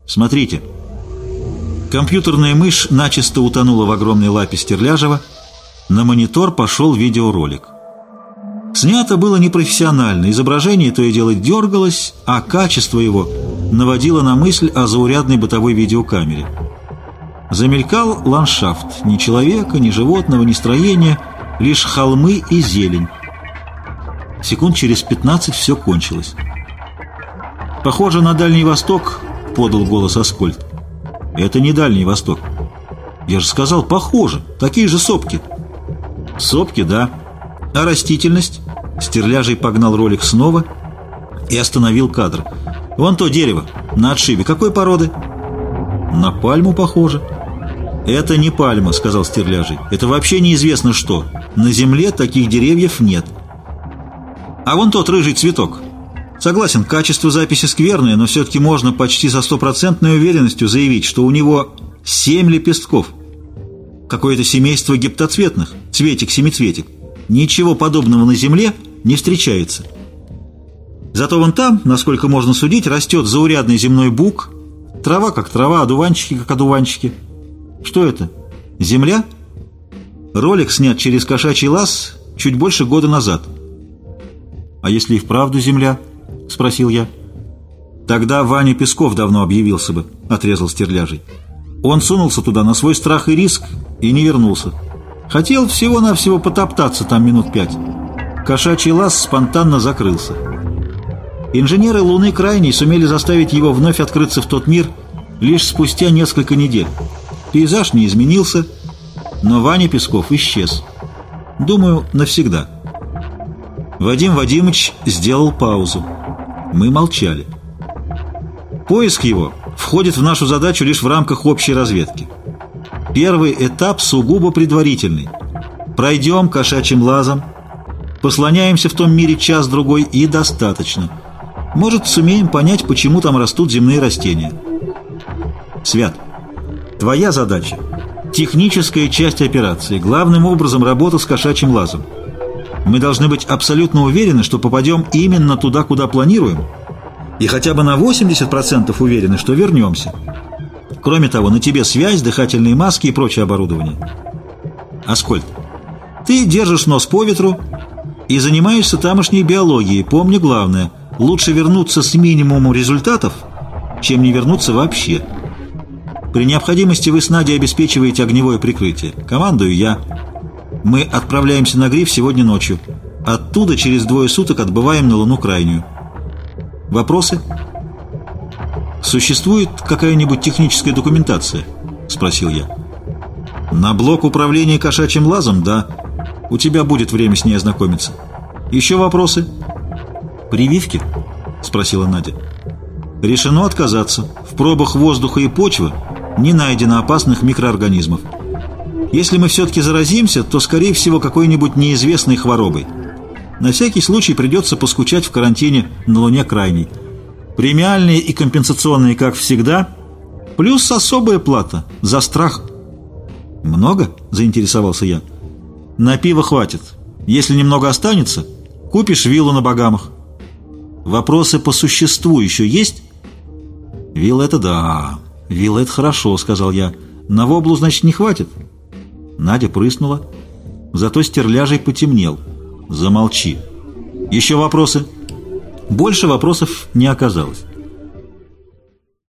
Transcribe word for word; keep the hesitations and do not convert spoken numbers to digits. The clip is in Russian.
Смотрите. Компьютерная мышь начисто утонула в огромной лапе Стерляжева. На монитор пошел видеоролик. Снято было непрофессионально, изображение то и дело дергалось, а качество его наводило на мысль о заурядной бытовой видеокамере. Замелькал ландшафт. Ни человека, ни животного, ни строения, лишь холмы и зелень. Секунд через пятнадцать все кончилось. «Похоже на Дальний Восток», — подал голос Аскольд. «Это не Дальний Восток». «Я же сказал, похоже. Такие же сопки». «Сопки, да. А растительность?» Стерляжий погнал ролик снова и остановил кадр. «Вон то дерево, на отшибе. Какой породы?» «На пальму похоже». «Это не пальма», — сказал Стерляжий. «Это вообще неизвестно что. На земле таких деревьев нет». «А вон тот рыжий цветок». «Согласен, качество записи скверное, но все-таки можно почти со стопроцентной уверенностью заявить, что у него семь лепестков. Какое-то семейство гептоцветных, цветик-семицветик. Ничего подобного на земле не встречается. Зато вон там, насколько можно судить, растет заурядный земной бук, трава как трава, одуванчики как одуванчики. Что это? Земля?» Ролик снят через Кошачий лаз чуть больше года назад. «А если и вправду земля?» — спросил я. «Тогда Ваня Песков давно объявился бы», — отрезал Стерляжий. «Он сунулся туда на свой страх и риск и не вернулся. Хотел всего-навсего потоптаться там минут пять. Кошачий лаз спонтанно закрылся. Инженеры Луны Крайней сумели заставить его вновь открыться в тот мир лишь спустя несколько недель. Пейзаж не изменился, но Ваня Песков исчез. Думаю, навсегда». Вадим Вадимович сделал паузу. Мы молчали. Поиск его входит в нашу задачу лишь в рамках общей разведки. Первый этап сугубо предварительный. Пройдем Кошачьим лазом, послоняемся в том мире час-другой и достаточно. Может, сумеем понять, почему там растут земные растения. Свят, твоя задача – техническая часть операции, главным образом работа с Кошачьим лазом. Мы должны быть абсолютно уверены, что попадем именно туда, куда планируем, и хотя бы на восемьдесят процентов уверены, что вернемся. Кроме того, на тебе связь, дыхательные маски и прочее оборудование. Аскольд, ты держишь нос по ветру и занимаешься тамошней биологией. Помни главное – лучше вернуться с минимумом результатов, чем не вернуться вообще. При необходимости вы с Надей обеспечиваете огневое прикрытие. Командую я. Мы отправляемся на Гриф сегодня ночью. Оттуда через двое суток отбываем на Луну Крайнюю. Вопросы? «Существует какая-нибудь техническая документация?» — спросил я. «На блок управления Кошачьим лазом, да. У тебя будет время с ней ознакомиться. Еще вопросы?» «Прививки?» — спросила Надя. «Решено отказаться. В пробах воздуха и почвы не найдено опасных микроорганизмов. Если мы все-таки заразимся, то, скорее всего, какой-нибудь неизвестной хворобой. На всякий случай придется поскучать в карантине на Луне Крайней. Премиальные и компенсационные, как всегда, плюс особая плата за страх». «Много?» – заинтересовался я. «На пиво хватит. Если немного останется, купишь виллу на Багамах». «Вопросы по существу еще есть?» «Вилла – это да. Вилла – это хорошо», – сказал я. «На воблу, значит, не хватит?» Надя прыснула. Зато Стерляжий потемнел. «Замолчи. Еще вопросы?» Больше вопросов не оказалось.